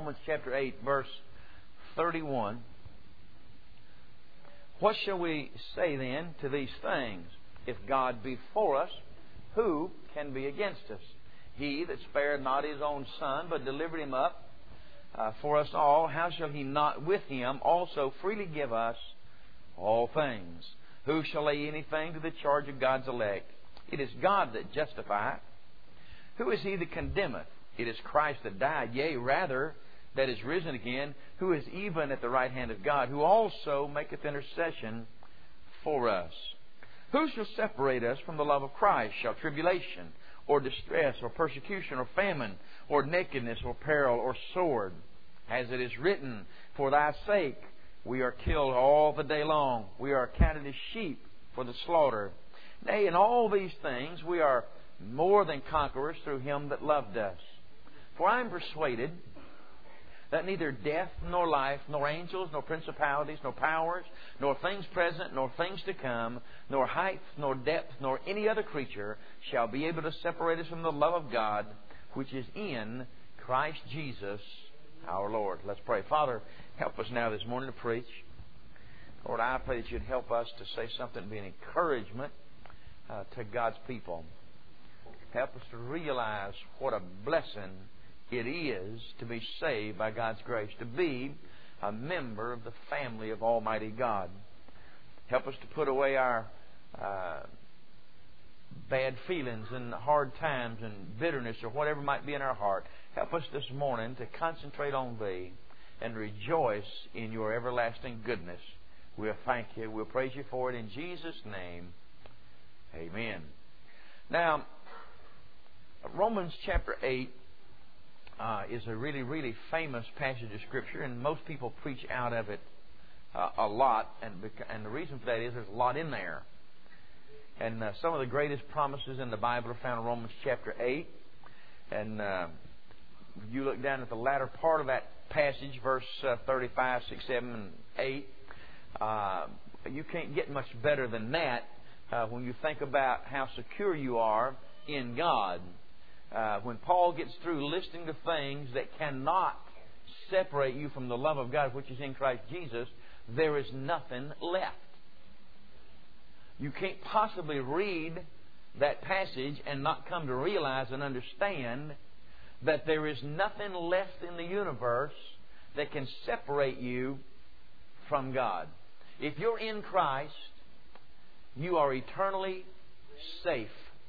Romans chapter 8, verse 31. What shall we say then to these things? If God be for us, who can be against us? He that spared not His own Son, but delivered Him up for us all, how shall He not with Him also freely give us all things? Who shall lay anything to the charge of God's elect? It is God that justifieth. Who is he that condemneth? It is Christ that died, yea, rather, that is risen again, who is even at the right hand of God, who also maketh intercession for us. Who shall separate us from the love of Christ? Shall tribulation, or distress, or persecution, or famine, or nakedness, or peril, or sword? As it is written, For thy sake we are killed all the day long. We are counted as sheep for the slaughter. Nay, in all these things we are more than conquerors through Him that loved us. For I am persuaded that neither death, nor life, nor angels, nor principalities, nor powers, nor things present, nor things to come, nor height, nor depth, nor any other creature shall be able to separate us from the love of God, which is in Christ Jesus our Lord. Let's pray. Father, help us now this morning to preach. Lord, I pray that You'd help us to say something to be an encouragement to God's people. Help us to realize what a blessing it is to be saved by God's grace, to be a member of the family of Almighty God. Help us to put away our bad feelings and hard times and bitterness or whatever might be in our heart. Help us this morning to concentrate on Thee and rejoice in Your everlasting goodness. We'll thank You. We'll praise You for it in Jesus' name. Amen. Now, Romans chapter 8 is a really, really famous passage of Scripture, and most people preach out of it a lot, and the reason for that is there's a lot in there. And some of the greatest promises in the Bible are found in Romans chapter 8. And you look down at the latter part of that passage, verse 35, 6, 7, and 8. You can't get much better than that when you think about how secure you are in God. When Paul gets through listing the things that cannot separate you from the love of God, which is in Christ Jesus, there is nothing left. You can't possibly read that passage and not come to realize and understand that there is nothing left in the universe that can separate you from God. If you're in Christ, you are eternally safe,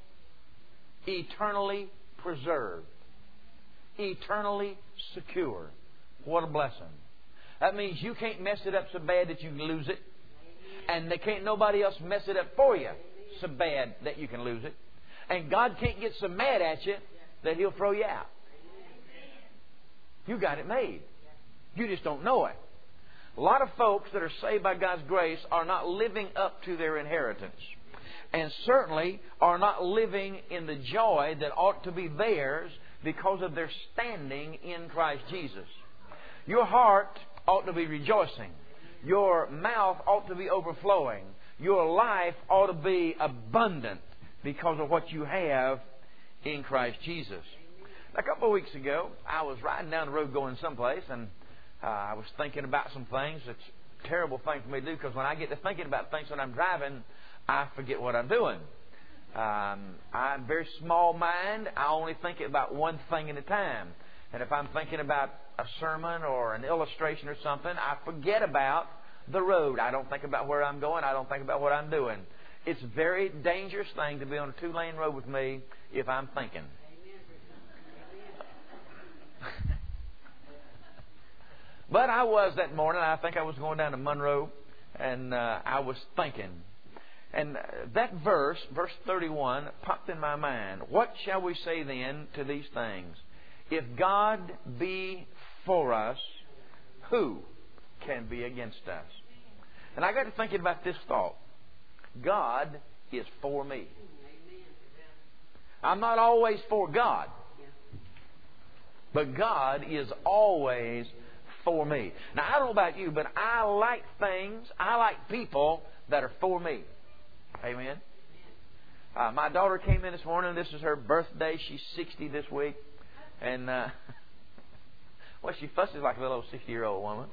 eternally preserved, eternally secure. What a blessing. That means you can't mess it up so bad that you can lose it, and there can't nobody else mess it up for you so bad that you can lose it, and God can't get so mad at you that He'll throw you out. You got it made. You just don't know it. A lot of folks that are saved by God's grace are not living up to their inheritance, and certainly are not living in the joy that ought to be theirs because of their standing in Christ Jesus. Your heart ought to be rejoicing. Your mouth ought to be overflowing. Your life ought to be abundant because of what you have in Christ Jesus. A couple of weeks ago, I was riding down the road going someplace, and I was thinking about some things. It's a terrible thing for me to do, because when I get to thinking about things when I'm driving, I forget what I'm doing. I'm very small mind. I only think about one thing at a time. And if I'm thinking about a sermon or an illustration or something, I forget about the road. I don't think about where I'm going. I don't think about what I'm doing. It's a very dangerous thing to be on a 2-lane road with me if I'm thinking. But I was that morning. I think I was going down to Monroe, and I was thinking. And that verse 31, popped in my mind. What shall we say then to these things? If God be for us, who can be against us? And I got to thinking about this thought. God is for me. I'm not always for God, but God is always for me. Now, I don't know about you, but I like things, I like people that are for me. Amen. My daughter came in this morning. This is her birthday. She's 60 this week. And Well, she fusses like a little old 60-year-old woman.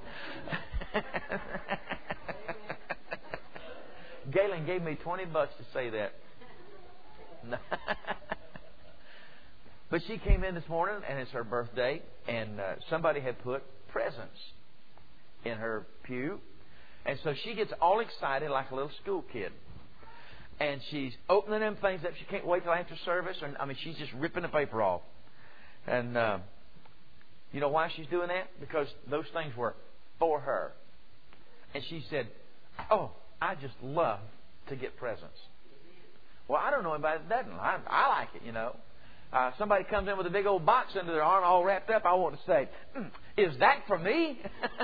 Galen gave me $20 to say that. But she came in this morning, and it's her birthday, and somebody had put presents in her pew. And so she gets all excited like a little school kid. And she's opening them things up. She can't wait till after service. She's just ripping the paper off. And you know why she's doing that? Because those things were for her. And she said, "Oh, I just love to get presents." Well, I don't know anybody that doesn't. I like it, you know. Somebody comes in with a big old box under their arm all wrapped up. I want to say, "Is that for me?"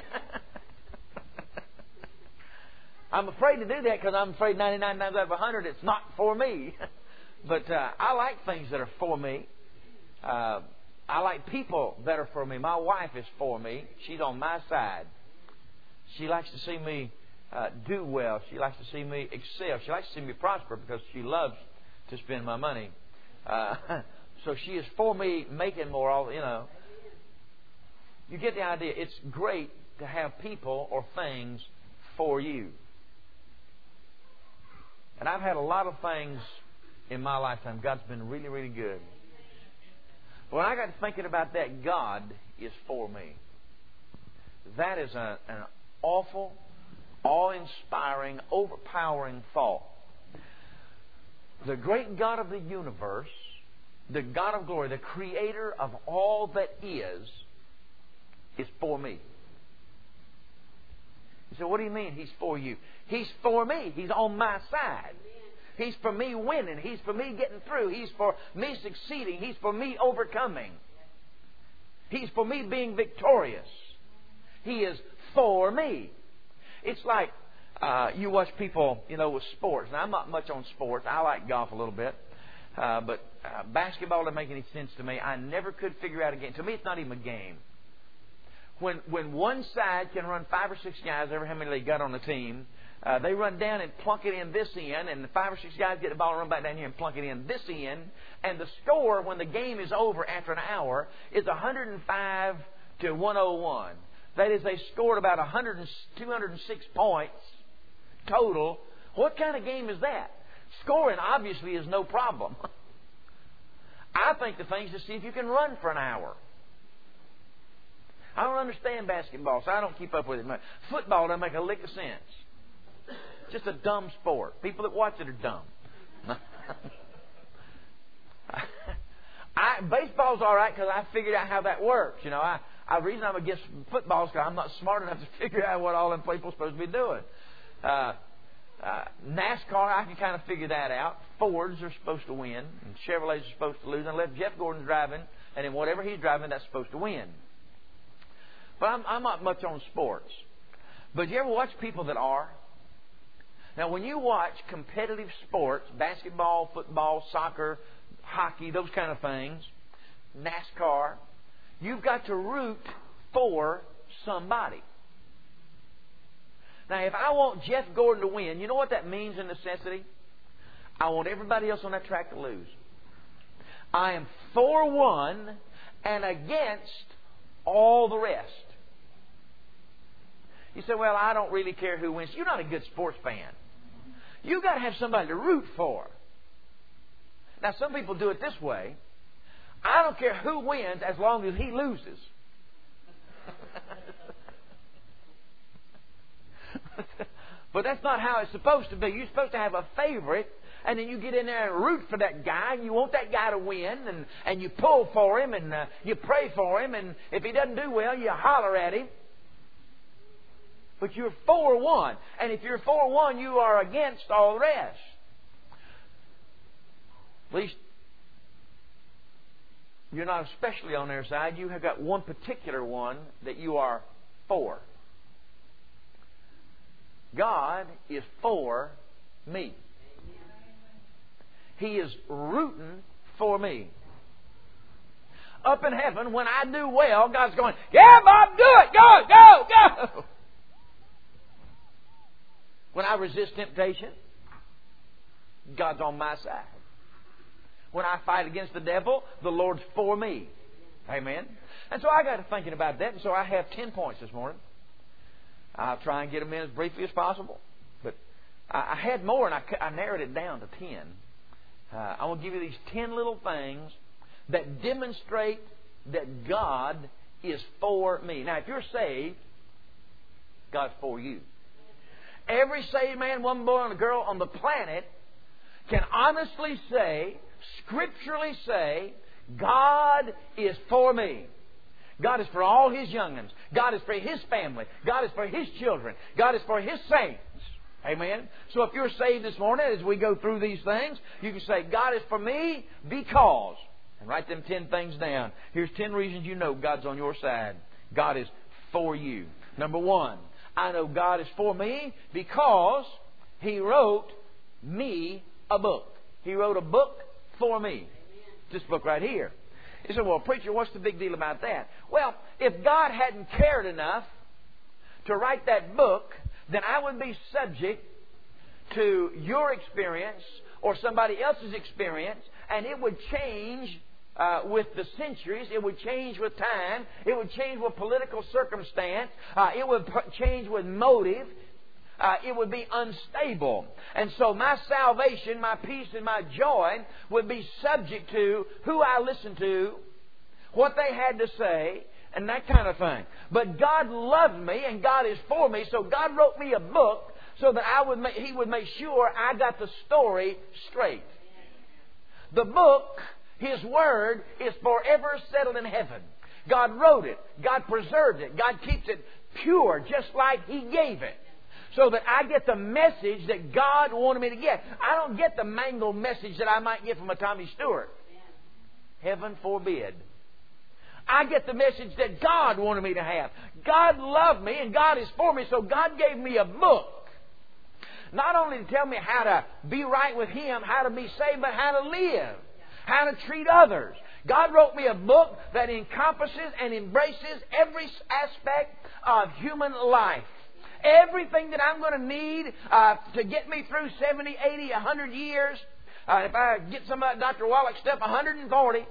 I'm afraid to do that because I'm afraid 99 times out of 100 it's not for me. But I like things that are for me. I like people that are for me. My wife is for me. She's on my side. She likes to see me do well. She likes to see me excel. She likes to see me prosper because she loves to spend my money. So she is for me making more. You know, you get the idea. It's great to have people or things for you. And I've had a lot of things in my lifetime. God's been really, really good. But when I got to thinking about that, God is for me. That is an awful, awe-inspiring, overpowering thought. The great God of the universe, the God of glory, the creator of all that is for me. You say, what do you mean He's for you? He's for me. He's on my side. He's for me winning. He's for me getting through. He's for me succeeding. He's for me overcoming. He's for me being victorious. He is for me. It's like you watch people, you know, with sports. Now, I'm not much on sports. I like golf a little bit. But basketball doesn't make any sense to me. I never could figure out a game. To me, it's not even a game. When one side can run 5 or 6 guys, ever how many they got on the team, they run down and plunk it in this end, and the 5 or 6 guys get the ball and run back down here and plunk it in this end, and the score when the game is over after an hour is 105 to 101. That is, they scored about 206 points total. What kind of game is that? Scoring obviously is no problem. I think the thing's to see if you can run for an hour. I don't understand basketball, so I don't keep up with it much. Football doesn't make a lick of sense. Just a dumb sport. People that watch it are dumb. Baseball's all right because I figured out how that works. You know, the reason I'm against football is because I'm not smart enough to figure out what all them people are supposed to be doing. NASCAR, I can kind of figure that out. Fords are supposed to win, and Chevrolets are supposed to lose. Unless Jeff Gordon's driving, and in whatever he's driving, that's supposed to win. But I'm not much on sports. But you ever watch people that are? Now, when you watch competitive sports, basketball, football, soccer, hockey, those kind of things, NASCAR, you've got to root for somebody. Now, if I want Jeff Gordon to win, you know what that means in necessity? I want everybody else on that track to lose. I am for one and against all the rest. You say, well, I don't really care who wins. You're not a good sports fan. You've got to have somebody to root for. Now, some people do it this way. I don't care who wins as long as he loses. But that's not how it's supposed to be. You're supposed to have a favorite, and then you get in there and root for that guy, and you want that guy to win, and you pull for him, and you pray for him, and if he doesn't do well, you holler at him. But you're for one. And if you're for one, you are against all the rest. At least you're not especially on their side. You have got one particular one that you are for. God is for me. He is rooting for me. Up in heaven, when I do well, God's going, yeah, Bob, do it. Go, go, go. When I resist temptation, God's on my side. When I fight against the devil, the Lord's for me. Amen. And so I got to thinking about that, and so I have 10 points this morning. I'll try and get them in as briefly as possible. But I had more, and I narrowed it down to 10. I want to give you these 10 little things that demonstrate that God is for me. Now, if you're saved, God's for you. Every saved man, woman, boy, and a girl on the planet can honestly say, scripturally say, God is for me. God is for all His young'uns. God is for His family. God is for His children. God is for His saints. Amen? So if you're saved this morning, as we go through these things, you can say, God is for me because... And write them 10 things down. Here's 10 reasons you know God's on your side. God is for you. Number 1, I know God is for me because He wrote me a book. He wrote a book for me. This book right here. You say, well, preacher, what's the big deal about that? Well, if God hadn't cared enough to write that book, then I would be subject to your experience or somebody else's experience, and it would change with the centuries. It would change with time. It would change with political circumstance. It would change with motive. It would be unstable. And so my salvation, my peace, and my joy would be subject to who I listened to, what they had to say, and that kind of thing. But God loved me, and God is for me, so God wrote me a book so that He would make sure I got the story straight. The book, His Word, is forever settled in heaven. God wrote it. God preserved it. God keeps it pure, just like He gave it. So that I get the message that God wanted me to get. I don't get the mangled message that I might get from a Tommy Stewart. Heaven forbid. I get the message that God wanted me to have. God loved me and God is for me, so God gave me a book. Not only to tell me how to be right with Him, how to be saved, but how to live, how to treat others. God wrote me a book that encompasses and embraces every aspect of human life. Everything that I'm going to need to get me through 70, 80, 100 years. If I get some of that Dr. Wallach stuff, 140.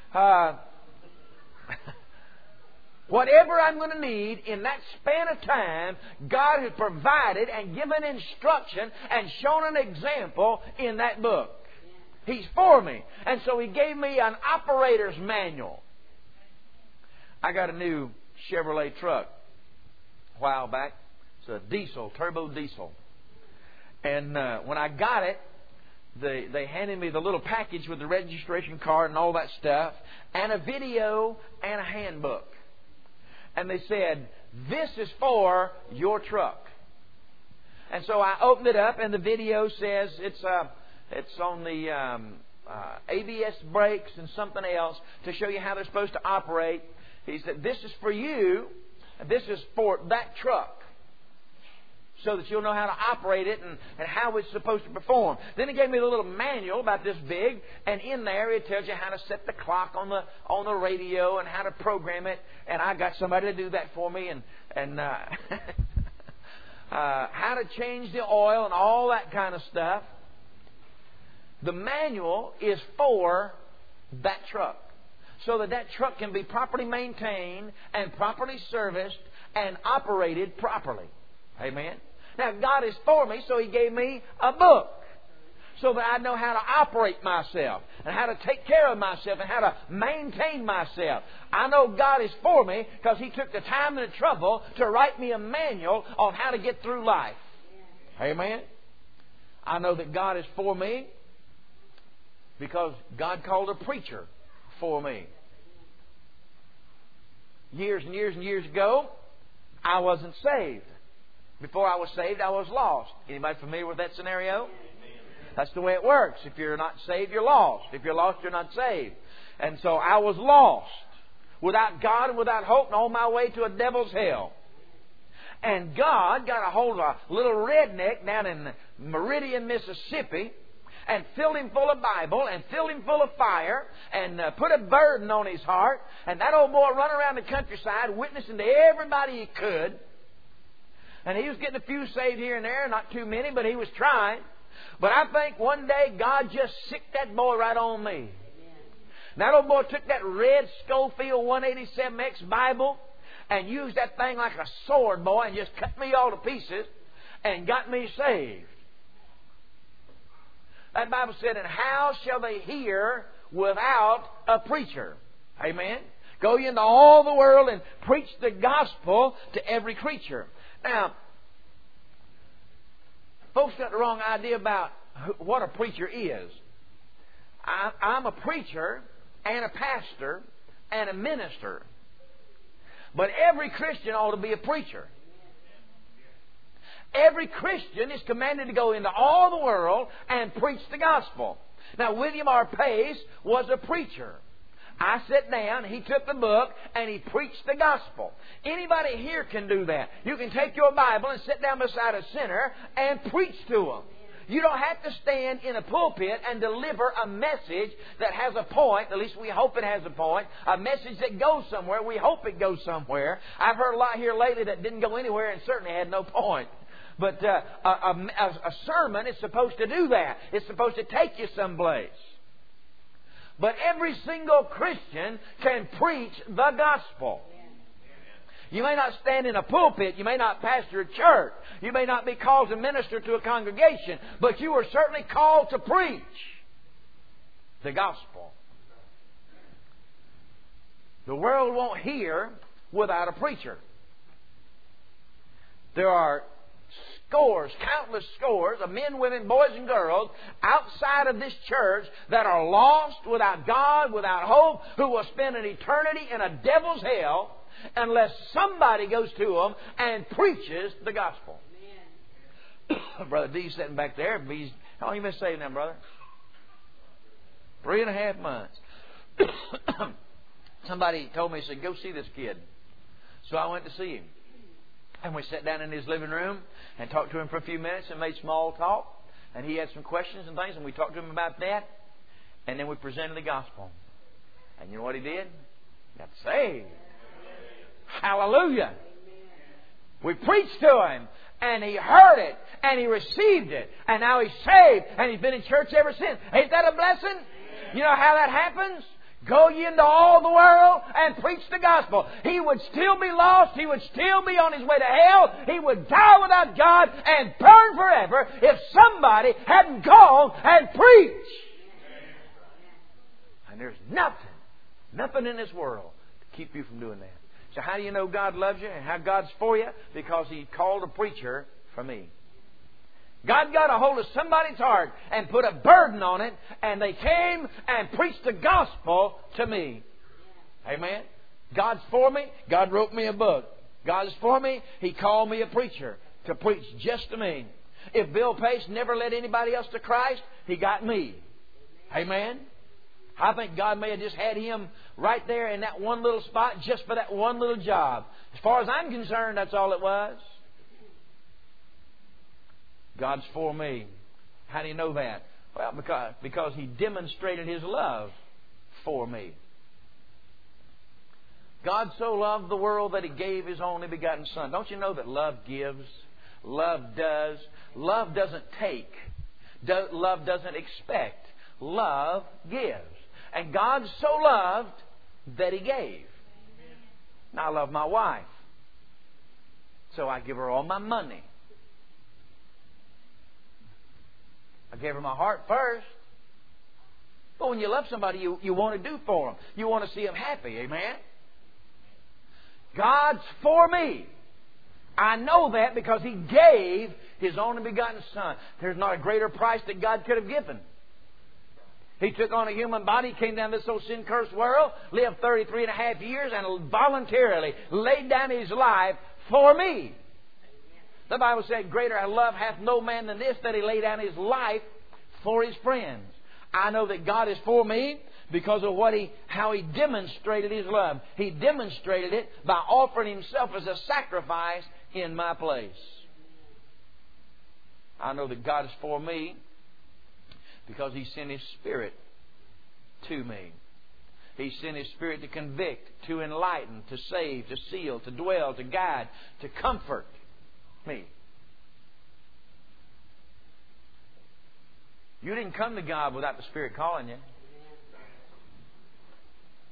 Whatever I'm going to need in that span of time, God has provided and given instruction and shown an example in that book. He's for me. And so He gave me an operator's manual. I got a new Chevrolet truck a while back. It's a diesel, turbo diesel. And when I got it, they handed me the little package with the registration card and all that stuff, and a video and a handbook. And they said, this is for your truck. And so I opened it up, and the video says it's on the ABS brakes and something else to show you how they're supposed to operate. He said, this is for you, and this is for that truck, so that you'll know how to operate it and how it's supposed to perform. Then He gave me a little manual about this big, and in there it tells you how to set the clock on the radio and how to program it. And I got somebody to do that for me, and how to change the oil and all that kind of stuff. The manual is for that truck, so that that truck can be properly maintained and properly serviced and operated properly. Amen. Now, God is for me, so He gave me a book so that I know how to operate myself and how to take care of myself and how to maintain myself. I know God is for me because He took the time and the trouble to write me a manual on how to get through life. Amen. I know that God is for me because God called a preacher for me. Years and years and years ago, I wasn't saved. Before I was saved, I was lost. Anybody familiar with that scenario? That's the way it works. If you're not saved, you're lost. If you're lost, you're not saved. And so I was lost, without God and without hope, and on my way to a devil's hell. And God got a hold of a little redneck down in Meridian, Mississippi, and filled him full of Bible and filled him full of fire and put a burden on his heart. And that old boy run around the countryside witnessing to everybody he could. And he was getting a few saved here and there, not too many, but he was trying. But I think one day God just sicked that boy right on me. And that old boy took that red Schofield 187X Bible and used that thing like a sword, boy, and just cut me all to pieces and got me saved. That Bible said, and how shall they hear without a preacher? Amen. Go ye into all the world and preach the gospel to every creature. Now, folks got the wrong idea about what a preacher is. I'm a preacher and a pastor and a minister. But every Christian ought to be a preacher. Every Christian is commanded to go into all the world and preach the gospel. Now, William R. Pace was a preacher. I sat down, he took the book, and he preached the gospel. Anybody here can do that. You can take your Bible and sit down beside a sinner and preach to them. You don't have to stand in a pulpit and deliver a message that has a point. At least we hope it has a point. A message that goes somewhere. We hope it goes somewhere. I've heard a lot here lately that didn't go anywhere and certainly had no point. But a sermon is supposed to do that. It's supposed to take you someplace. But every single Christian can preach the gospel. You may not stand in a pulpit. You may not pastor a church. You may not be called to minister to a congregation. But you are certainly called to preach the gospel. The world won't hear without a preacher. There are scores, countless scores of men, women, boys, and girls outside of this church that are lost, without God, without hope, who will spend an eternity in a devil's hell unless somebody goes to them and preaches the gospel. Brother D's sitting back there. How long you been saved now, brother? 3.5 months. Somebody told me, he said, go see this kid. So I went to see him. And we sat down in his living room and talked to him for a few minutes and made small talk. And he had some questions and things, and we talked to him about that. And then we presented the gospel. And you know what he did? He got saved. Hallelujah. We preached to him, and he heard it, and he received it. And now he's saved, and he's been in church ever since. Ain't that a blessing? You know how that happens? Go ye into all the world and preach the gospel. He would still be lost. He would still be on his way to hell. He would die without God and burn forever if somebody hadn't gone and preached. And there's nothing in this world to keep you from doing that. So how do you know God loves you and how God's for you? Because He called a preacher for me. God got a hold of somebody's heart and put a burden on it, and they came and preached the gospel to me. Amen. God's for me. God wrote me a book. God is for me. He called me a preacher to preach just to me. If Bill Pace never led anybody else to Christ, he got me. Amen. I think God may have just had him right there in that one little spot just for that one little job. As far as I'm concerned, that's all it was. God's for me. How do you know that? Well, because He demonstrated His love for me. God so loved the world that He gave His only begotten Son. Don't you know that love gives? Love does. Love doesn't take. Love doesn't expect. Love gives. And God so loved that He gave. Now, I love my wife, so I give her all my money. I gave her my heart first. But when you love somebody, you want to do for them. You want to see them happy. Amen? God's for me. I know that because He gave His only begotten Son. There's not a greater price that God could have given. He took on a human body, came down this old sin-cursed world, lived 33.5 years, and voluntarily laid down His life for me. The Bible said, greater love hath no man than this, that He lay down His life for His friends. I know that God is for me because of how He demonstrated His love. He demonstrated it by offering Himself as a sacrifice in my place. I know that God is for me because He sent His Spirit to me. He sent His Spirit to convict, to enlighten, to save, to seal, to dwell, to guide, to comfort me. You didn't come to God without the Spirit calling you.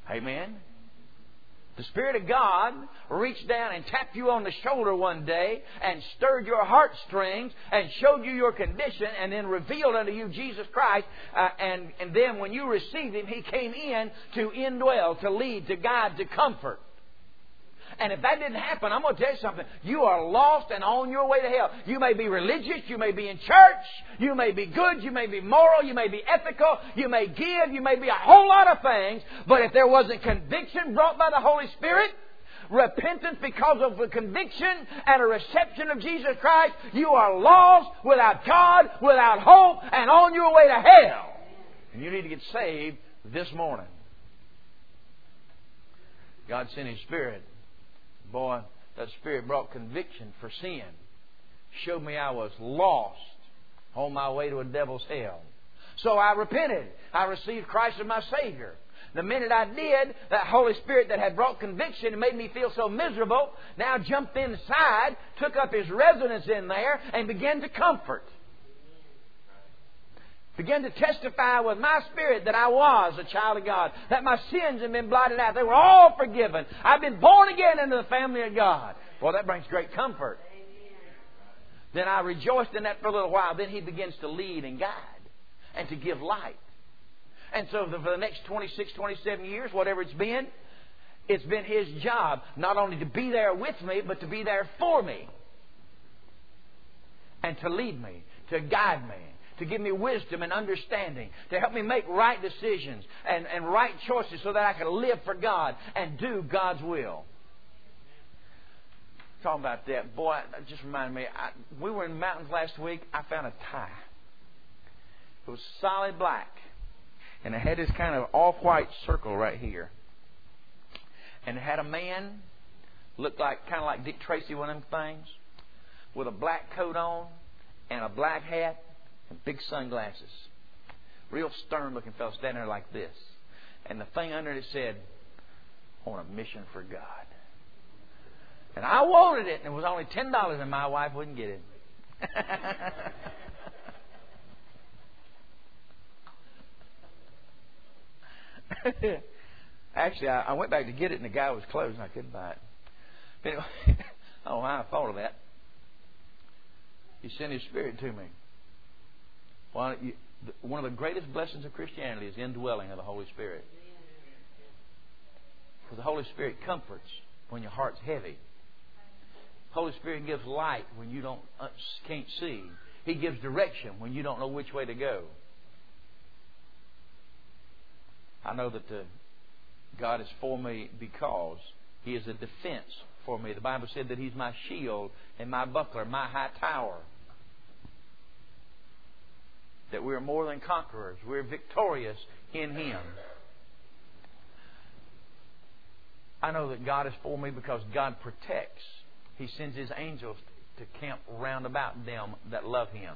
Amen. The Spirit of God reached down and tapped you on the shoulder one day and stirred your heartstrings and showed you your condition and then revealed unto you Jesus Christ. And then when you received Him, He came in to indwell, to lead, to guide, to comfort. And if that didn't happen, I'm going to tell you something. You are lost and on your way to hell. You may be religious. You may be in church. You may be good. You may be moral. You may be ethical. You may give. You may be a whole lot of things. But if there wasn't conviction brought by the Holy Spirit, repentance because of the conviction and a reception of Jesus Christ, you are lost, without God, without hope, and on your way to hell. And you need to get saved this morning. God sent His Spirit. Boy, that Spirit brought conviction for sin. Showed me I was lost on my way to a devil's hell. So I repented. I received Christ as my Savior. The minute I did, that Holy Spirit that had brought conviction and made me feel so miserable, now jumped inside, took up His residence in there, and began to comfort. Began to testify with my spirit that I was a child of God. That my sins had been blotted out. They were all forgiven. I've been born again into the family of God. Well, that brings great comfort. Then I rejoiced in that for a little while. Then He begins to lead and guide and to give light. And so for the next 26, 27 years, whatever it's been His job not only to be there with me, but to be there for me. And to lead me, to guide me, to give me wisdom and understanding, to help me make right decisions and right choices so that I can live for God and do God's will. Talking about that, boy, that just reminded me. We were in the mountains last week. I found a tie. It was solid black. And it had this kind of off-white circle right here. And it had a man, looked like kind of like Dick Tracy, one of them things, with a black coat on and a black hat and big sunglasses. Real stern-looking fellow standing there like this. And the thing under it said, "On a mission for God." And I wanted it, and it was only $10, and my wife wouldn't get it. Actually, I went back to get it, and the guy was closed, and I couldn't buy it. But anyway, I don't know how I thought of that. He sent His Spirit to me. Well, one of the greatest blessings of Christianity is indwelling of the Holy Spirit. Because the Holy Spirit comforts when your heart's heavy. The Holy Spirit gives light when you can't see. He gives direction when you don't know which way to go. I know that God is for me because He is a defense for me. The Bible said that He's my shield and my buckler, my high tower. That we're more than conquerors. We're victorious in Him. I know that God is for me because God protects. He sends His angels to camp round about them that love Him.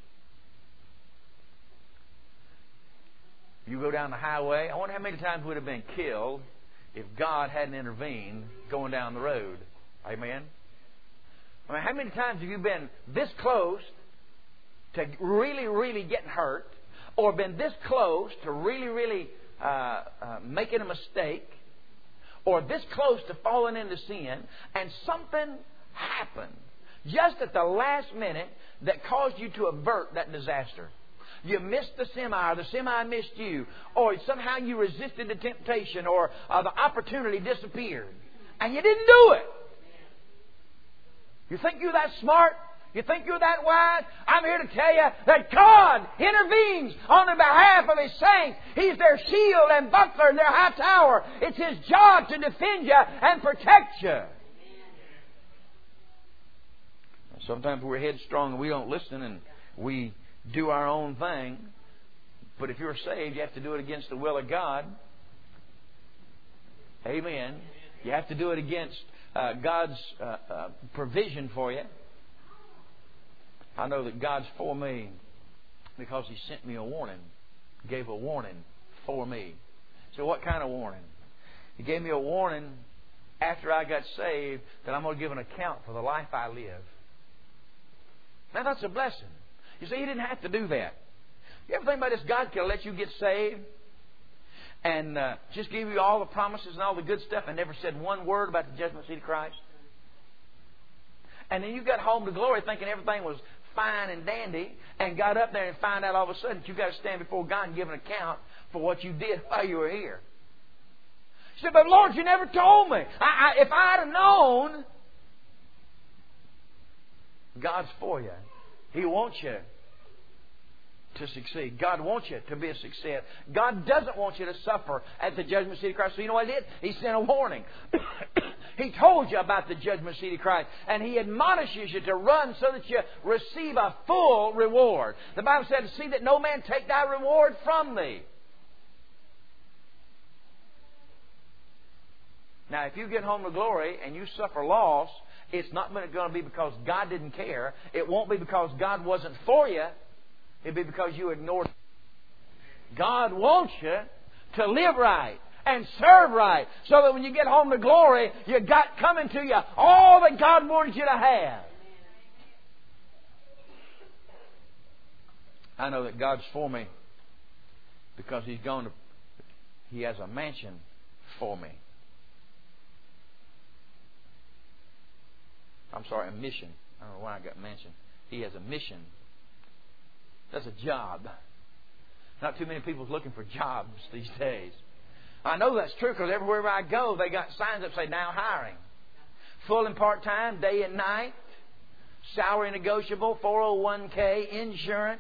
You go down the highway, I wonder how many times we'd have been killed if God hadn't intervened going down the road. Amen? I mean, how many times have you been this close to really, really getting hurt, or been this close to really, really making a mistake, or this close to falling into sin, and something happened just at the last minute that caused you to avert that disaster? You missed the semi, or the semi missed you, or somehow you resisted the temptation, or the opportunity disappeared, and you didn't do it. You think you're that smart? You think you're that wise? I'm here to tell you that God intervenes on the behalf of His saints. He's their shield and buckler and their high tower. It's His job to defend you and protect you. Sometimes we're headstrong and we don't listen and we do our own thing. But if you're saved, you have to do it against the will of God. Amen. You have to do it against God's provision for you. I know that God's for me because He sent me a warning. He gave a warning for me. So what kind of warning? He gave me a warning after I got saved that I'm going to give an account for the life I live. Now that's a blessing. You see, He didn't have to do that. You ever think about this? God could have let you get saved and just give you all the promises and all the good stuff and never said one word about the judgment seat of Christ? And then you got home to glory thinking everything was fine and dandy, and got up there and find out all of a sudden that you've got to stand before God and give an account for what you did while you were here. You said, but Lord, you never told me. If I'd have known, God's for you. He wants you to succeed. God wants you to be a success. God doesn't want you to suffer at the judgment seat of Christ. So you know what He did? He sent a warning. He told you about the judgment seat of Christ. And He admonishes you to run so that you receive a full reward. The Bible said, see that no man take thy reward from thee. Now, if you get home to glory and you suffer loss, it's not going to be because God didn't care. It won't be because God wasn't for you. It'll be because you ignored Him. God wants you to live right and serve right, so that when you get home to glory, you got coming to you all that God wanted you to have. I know that God's for me because He has a mansion for me. I'm sorry, a mission. I don't know why I got mansion. He has a mission. That's a job. Not too many people looking for jobs these days. I know that's true because everywhere I go, they got signs that say now hiring. Full and part-time, day and night. Salary negotiable, 401k, insurance.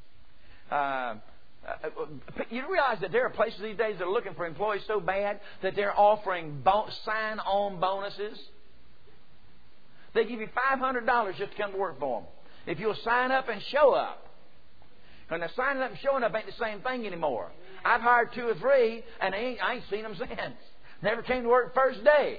You realize that there are places these days that are looking for employees so bad that they're offering sign-on bonuses. They give you $500 just to come to work for them. If you'll sign up and show up. And now signing up and showing up ain't the same thing anymore. I've hired 2 or 3 and I ain't seen them since. Never came to work first day.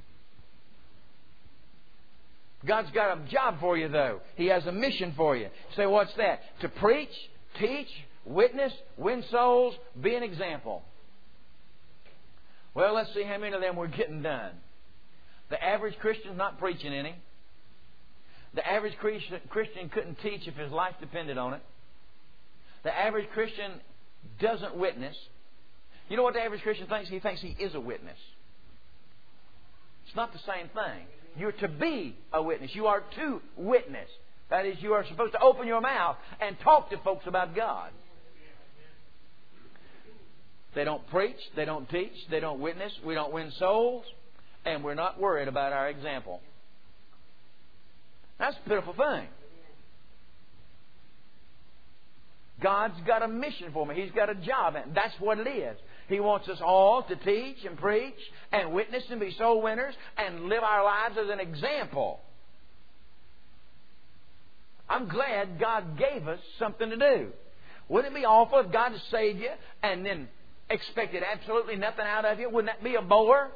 God's got a job for you though. He has a mission for you. You say, what's that? To preach, teach, witness, win souls, be an example. Well, let's see how many of them we're getting done. The average Christian's not preaching any. The average Christian couldn't teach if his life depended on it. The average Christian doesn't witness. You know what the average Christian thinks? He thinks he is a witness. It's not the same thing. You're to be a witness. You are to witness. That is, you are supposed to open your mouth and talk to folks about God. They don't preach. They don't teach. They don't witness. We don't win souls. And we're not worried about our example. That's a pitiful thing. God's got a mission for me. He's got a job. And that's what it is. He wants us all to teach and preach and witness and be soul winners and live our lives as an example. I'm glad God gave us something to do. Wouldn't it be awful if God had saved you and then expected absolutely nothing out of you? Wouldn't that be a bore?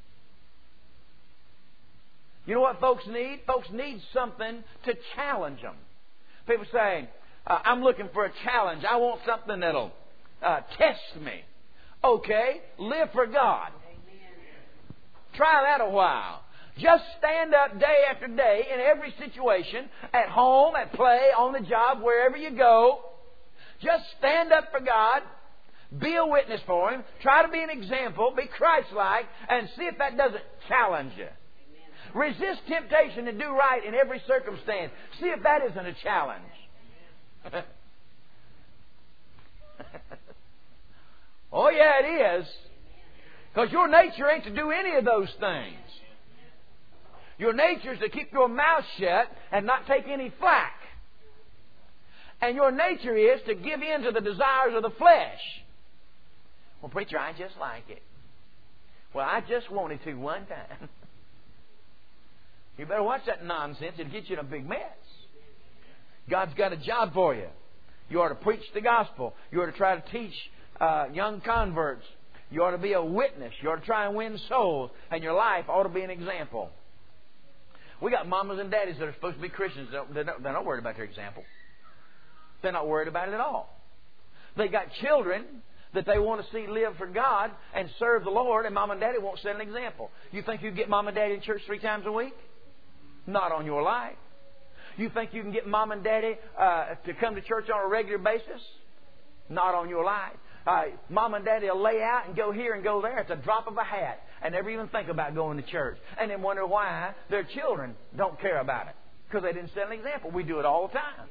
You know what folks need? Folks need something to challenge them. People say, I'm looking for a challenge. I want something that'll test me. Okay, live for God. Try that a while. Just stand up day after day in every situation, at home, at play, on the job, wherever you go. Just stand up for God. Be a witness for Him. Try to be an example. Be Christ-like. And see if that doesn't challenge you. Resist temptation to do right in every circumstance. See if that isn't a challenge. Oh, yeah, it is. Because your nature ain't to do any of those things. Your nature is to keep your mouth shut and not take any flack. And your nature is to give in to the desires of the flesh. Well, preacher, I just like it. Well, I just wanted to one time. You better watch that nonsense. It'll get you in a big mess. God's got a job for you. You ought to preach the gospel. You ought to try to teach young converts. You ought to be a witness. You ought to try and win souls. And your life ought to be an example. We got mamas and daddies that are supposed to be Christians. They're not worried about their example. They're not worried about it at all. They got children that they want to see live for God and serve the Lord, and mom and daddy won't set an example. You think you can get mom and daddy in church 3 times a week? Not on your life. You think you can get mom and daddy to come to church on a regular basis? Not on your life. Mom and Daddy will lay out and go here and go there at the drop of a hat and never even think about going to church. And then wonder why their children don't care about it. Because they didn't set an example. We do it all the time.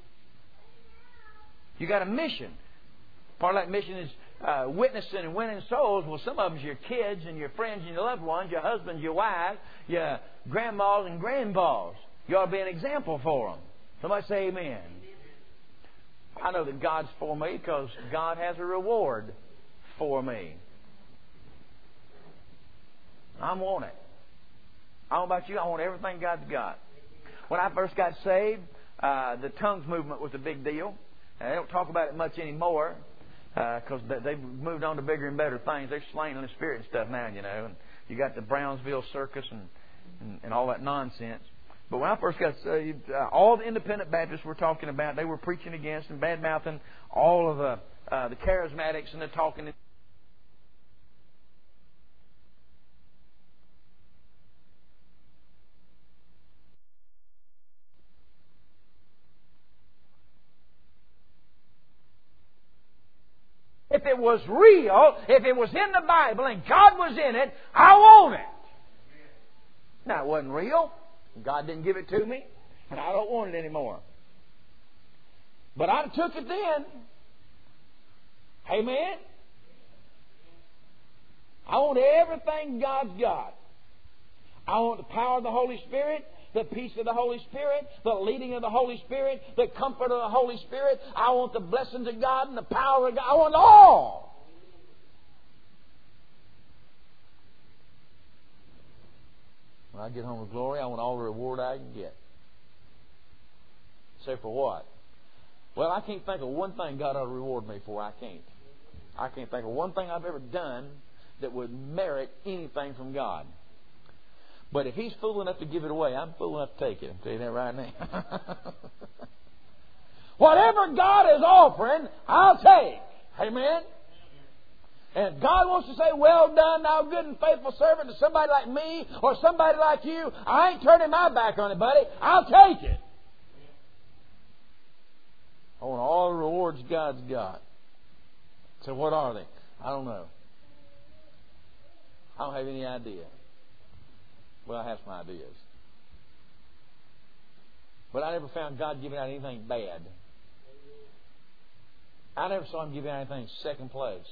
You got a mission. Part of that mission is witnessing and winning souls. Well, some of them is your kids and your friends and your loved ones, your husbands, your wives, your grandmas and grandpas. You ought to be an example for them. Somebody say amen. I know that God's for me because God has a reward for me. I want it. I don't know about you. I want everything God's got. When I first got saved, the tongues movement was a big deal. And they don't talk about it much anymore because they've moved on to bigger and better things. They're slaying the Spirit and stuff now, you know. And you got the Brownsville Circus and all that nonsense. But when I first got saved, all the independent Baptists were talking about, they were preaching against and bad-mouthing all of the charismatics and the talking. If it was real, if it was in the Bible and God was in it, I want it. Now, it wasn't real. God didn't give it to me, and I don't want it anymore. But I took it then. Amen? I want everything God's got. I want the power of the Holy Spirit, the peace of the Holy Spirit, the leading of the Holy Spirit, the comfort of the Holy Spirit. I want the blessings of God and the power of God. I want it all. When I get home with glory, I want all the reward I can get. Say for what? Well, I can't think of one thing God ought to reward me for. I can't. I can't think of one thing I've ever done that would merit anything from God. But if He's fool enough to give it away, I'm fool enough to take it. I'm telling you that right now. Whatever God is offering, I'll take. Amen? And if God wants to say, well done, thou good and faithful servant, to somebody like me or somebody like you, I ain't turning my back on it, buddy. I'll take it. I want all the rewards God's got. So what are they? I don't know. I don't have any idea. Well, I have some ideas. But I never found God giving out anything bad. I never saw Him giving out anything second place.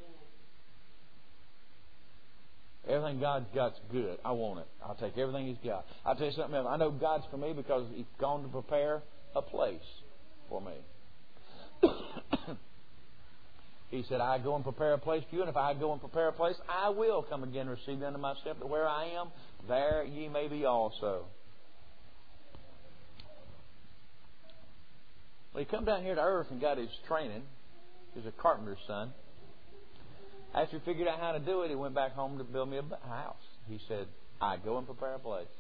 Everything God's got's good. I want it. I'll take everything He's got. I'll tell you something else. I know God's for me because He's gone to prepare a place for me. He said, I go and prepare a place for you, and if I go and prepare a place, I will come again and receive you unto myself, that where I am, there ye may be also. Well, he come down here to earth and got his training. He was a carpenter's son. After he figured out how to do it, he went back home to build me a house. He said, I go and prepare a place.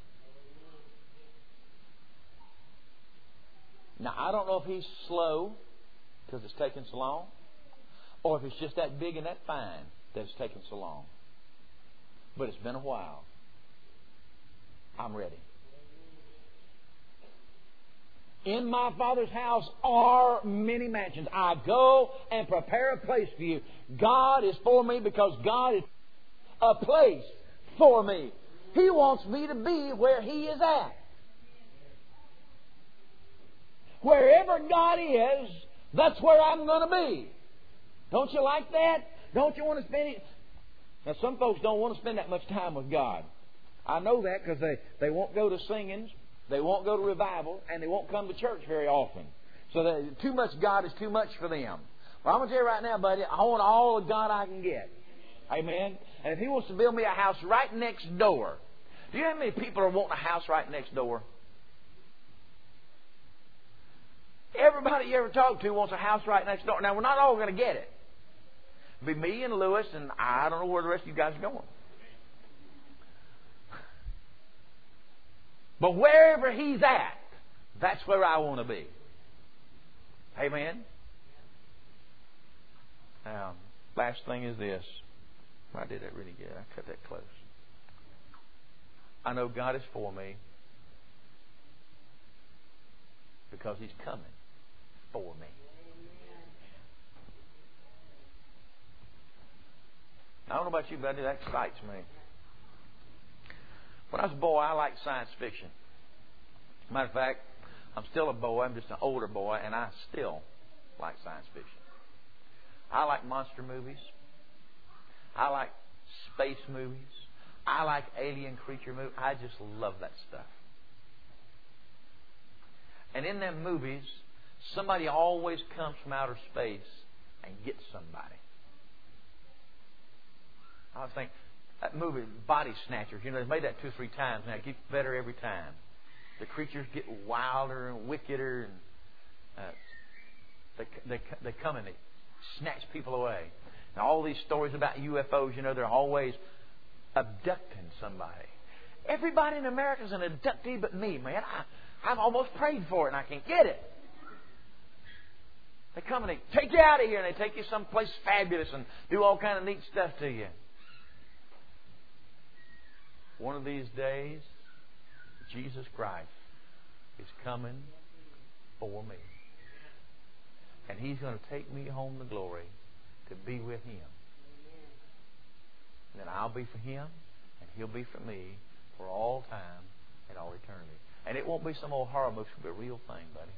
Now, I don't know if he's slow because it's taking so long, or if it's just that big and that fine that it's taking so long. But it's been a while. I'm ready. In my Father's house are many mansions. I go and prepare a place for you. God is for me because God is a place for me. He wants me to be where He is at. Wherever God is, that's where I'm going to be. Don't you like that? Don't you want to spend it? Now, some folks don't want to spend that much time with God. I know that because they won't go to singings, they won't go to revival, and they won't come to church very often. So too much God is too much for them. Well, I'm going to tell you right now, buddy, I want all the God I can get. Amen? And if He wants to build me a house right next door, do you know how many people are wanting a house right next door? Everybody you ever talk to wants a house right next door. Now, we're not all going to get it. It'll be me and Lewis, and I don't know where the rest of you guys are going. But wherever He's at, that's where I want to be. Amen? Now, last thing is this. I did that really good. I cut that close. I know God is for me because He's coming for me. I don't know about you, buddy. That excites me. When I was a boy, I liked science fiction. Matter of fact, I'm still a boy. I'm just an older boy, and I still like science fiction. I like monster movies. I like space movies. I like alien creature movies. I just love that stuff. And in them movies, somebody always comes from outer space and gets somebody. I was thinking, that movie, Body Snatchers, they made that 2 or 3 times now. It gets better every time. The creatures get wilder and wickeder, and they come and they snatch people away. And all these stories about UFOs, they're always abducting somebody. Everybody in America is an abductee but me, man. I've almost prayed for it and I can't get it. They come and they take you out of here and they take you someplace fabulous and do all kind of neat stuff to you. One of these days, Jesus Christ is coming for me. And He's going to take me home to glory to be with Him. And then I'll be for Him and He'll be for me for all time and all eternity. And it won't be some old horror movie. It'll be a real thing, buddy.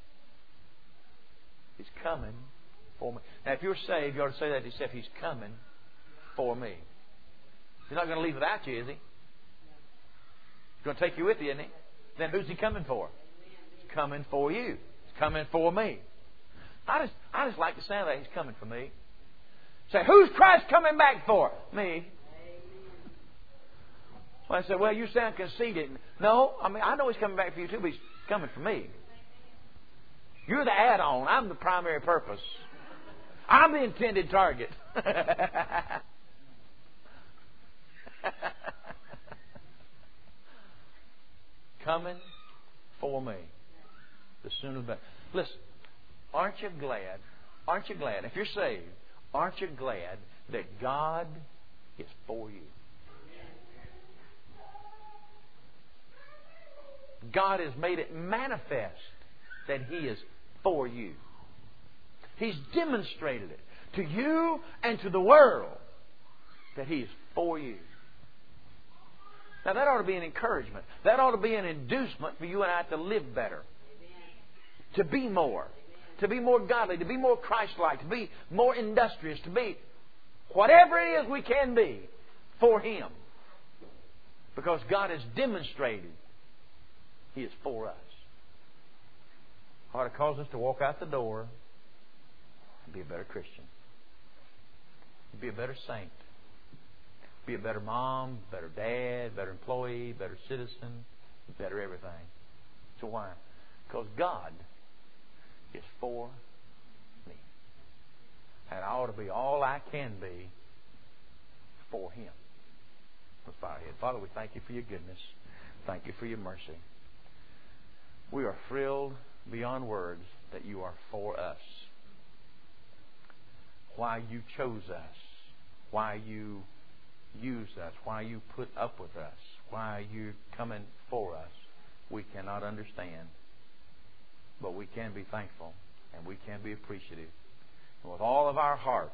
He's coming for me. Now, if you're saved, you ought to say that to yourself. He's coming for me. He's not going to leave without you, is He? He's going to take you with you, isn't He? Then who's He coming for? He's coming for you. He's coming for me. I just like the sound of that. He's coming for me. Say, who's Christ coming back for? Me. Well, I said, well, you sound conceited. No, I know He's coming back for you too, but He's coming for me. You're the add-on. I'm the primary purpose. I'm the intended target. Coming for me. The sooner the better. Listen, aren't you glad? Aren't you glad? If you're saved, aren't you glad that God is for you? God has made it manifest that He is for you. He's demonstrated it to you and to the world that He is for you. Now that ought to be an encouragement. That ought to be an inducement for you and I to live better. To be more. To be more godly. To be more Christ-like. To be more industrious. To be whatever it is we can be for Him. Because God has demonstrated He is for us. Ought to cause us to walk out the door and be a better Christian. Be a better saint. Be a better mom, better dad, better employee, better citizen, better everything. So why? Because God is for me. And I ought to be all I can be for Him. Let's bow our head. Father, we thank You for Your goodness. Thank You for Your mercy. We are thrilled beyond words that You are for us. Why You chose us. Why You use us. Why You put up with us. Why You're coming for us. We cannot understand. But we can be thankful. And we can be appreciative. And with all of our hearts,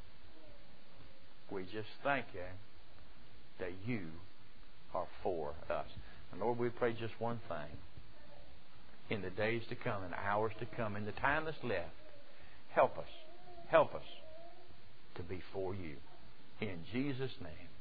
we just thank You that You are for us. And Lord, we pray just one thing. In the days to come, in the hours to come, in the time that's left, help us to be for You. In Jesus' name.